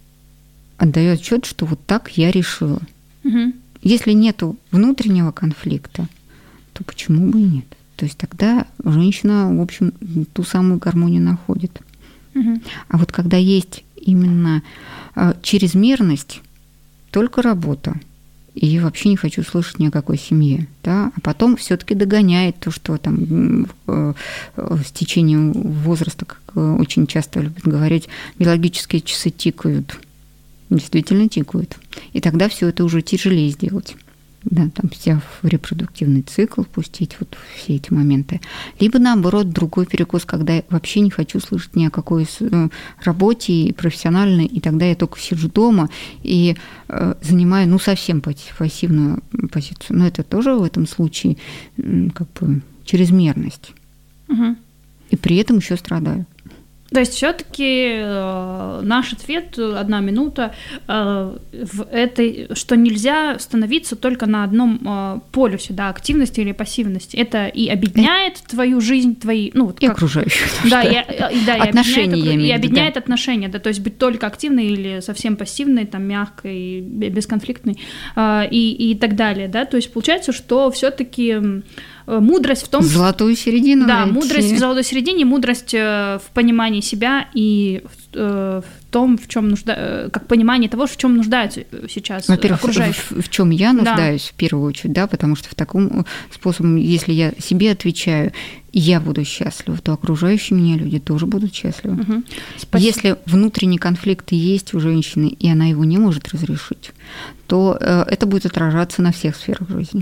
отдаю отчет, что вот так я решила. Мгм. Если нету внутреннего конфликта, то почему бы и нет? То есть тогда женщина, в общем, ту самую гармонию находит. Мгм. А вот когда есть именно э, чрезмерность, только работа, и вообще не хочу слышать ни о какой семье, да, а потом все-таки догоняет то, что там м, э, э, с течением возраста, как э, очень часто любят говорить, биологические часы тикают, действительно тикают, и тогда все это уже тяжелее сделать. Да, там себя в репродуктивный цикл пустить, вот все эти моменты. Либо наоборот, другой перекос, когда я вообще не хочу слышать ни о какой э, работе и профессиональной, и тогда я только сижу дома и э, занимаю, ну, совсем пассив- пассивную позицию. Но это тоже в этом случае м, как бы чрезмерность. Мгм. И при этом еще страдаю. То есть все-таки наш ответ, одна минута, э, в этой, что нельзя становиться только на одном э, полюсе, да, активности или пассивности. Это и объединяет твою жизнь, твои, ну вот И как- окружающих. Да, что- и, и- да, и Отношения, объединяет, я окру- имею и в виду, объединяет да. отношения, да, то есть быть только активной или совсем пассивной, там, мягкой, бе- бесконфликтной э, и, и так далее, да, то есть получается, что все-таки мудрость в том, что Золотую середину да, найти. мудрость в золотой середине, мудрость э, в понимании себя и в, э, в том, в чем нужда, э, как понимание того, в чем нуждаются сейчас Во-первых, окружающие. в, в чем я нуждаюсь в первую очередь, да, потому что в таком способом, если я себе отвечаю, и я буду счастлива, то окружающие меня люди тоже будут счастливы. Мгм. Спасибо. Если внутренний конфликт есть у женщины, и она его не может разрешить, то э, это будет отражаться на всех сферах жизни.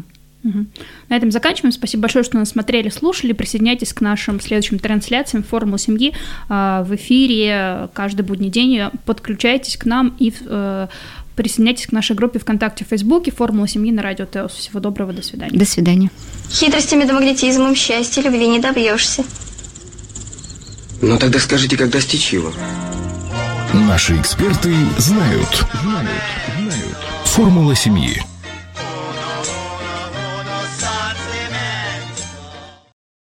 Угу. На этом заканчиваем. Спасибо большое, что нас смотрели, слушали. Присоединяйтесь к нашим следующим трансляциям «Формула семьи» в эфире каждый будний день. Подключайтесь к нам и присоединяйтесь к нашей группе ВКонтакте, в Фейсбуке «Формула семьи» на Радио ТЭОС. Всего доброго, до свидания. До свидания. Хитростями да магнетизмом счастья, любви не добьешься. Ну тогда скажите, как достичь его? Наши эксперты знают. Знают. Знают. Формула семьи.